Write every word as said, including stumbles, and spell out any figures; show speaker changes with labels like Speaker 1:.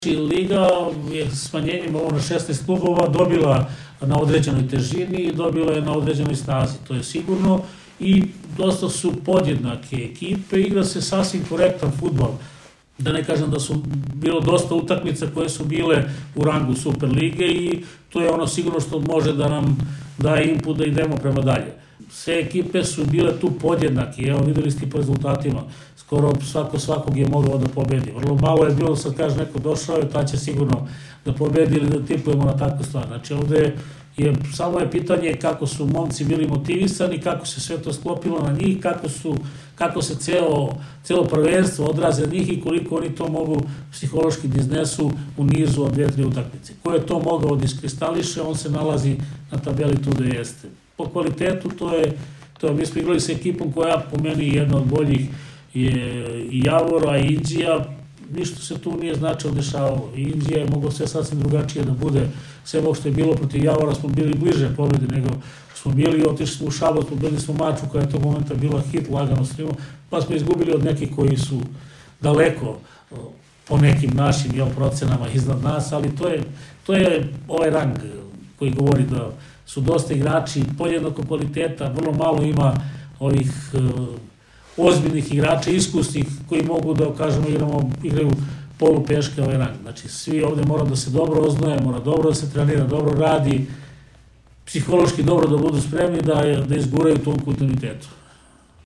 Speaker 1: Liga je smanjenjem ovo na šesnaest klubova dobila na određenoj težini i dobila je na određenoj snazi, to je sigurno, i dosta su podjednake ekipe, igra se sasvim korektan fudbal. Da ne kažem da su bilo dosta utakmica koje su bile u rangu Super lige i to je ono sigurno što može da nam daje input da idemo prema dalje. Sve ekipe su bile tu podjednake, evo videli ste po rezultatima, skoro svako svakog je mogao da pobedi. Vrlo malo je bilo, sad kaže neko došao je, ta će sigurno da pobedi ili da tipujemo na takvu stvar. Znači ovde je, samo je pitanje kako su momci bili motivisani, kako se sve to sklopilo na njih, kako su, kako se celo, celo prvenstvo odraze na njih i koliko oni to mogu psihološki da iznesu u nizu od dve, tri utakmice. Ko je to mogao da iskristališe, on se nalazi na tabeli tu da jeste. Po kvalitetu to je, to je, mi smo igrali sa ekipom koja po meni jedna od boljih je i Javora i Inđija, ništa se tu nije značajno dešavalo. I Inđija je moglo sve sasvim drugačije da bude, sve ovo što je bilo protiv Javora smo bili bliže pobedi nego smo bili, otišli smo u Šabac, pobedili smo Maču koja je tog momenta bila hit, lagano svima, pa smo izgubili od nekih koji su daleko po nekim našim jel, procenama iznad nas, ali to je, to je ovaj rang koji govori da su dosta igrači podjednako kvaliteta, vrlo malo ima ovih uh, ozbiljnih igrača, iskusnih, koji mogu da, kažemo, igramo, igraju polupeške ovaj rang. Znači, svi ovde mora da se dobro oznoje, mora dobro da se trenira, dobro radi, psihološki dobro da budu spremni da, da izguraju tom kontinuitetu.